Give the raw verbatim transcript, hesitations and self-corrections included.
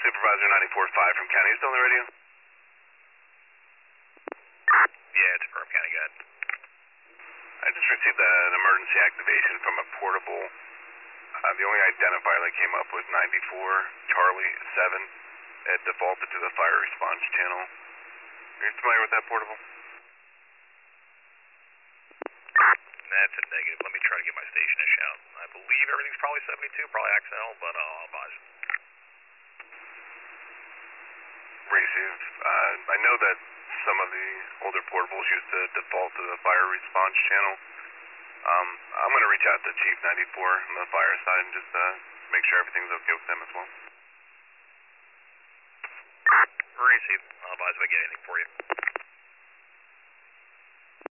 Supervisor ninety-four five from County. You still on the radio? Yeah, it's from County, go ahead. I just received an emergency activation from a portable. Uh, the only identifier that came up was ninety-four Charlie seven. It defaulted to the fire response channel. Are you familiar with that portable? That's a negative. Let me try to get my station to shout. I believe everything's probably seventy-two, probably accidental, but uh, I'll advise. Receive. Uh, I know that some of the older portables used to default to the fire response channel. Um, I'm going to reach out to Chief ninety-four on the fire side and just uh, make sure everything's okay with them as well. Receive. I'll advise if I get anything for you.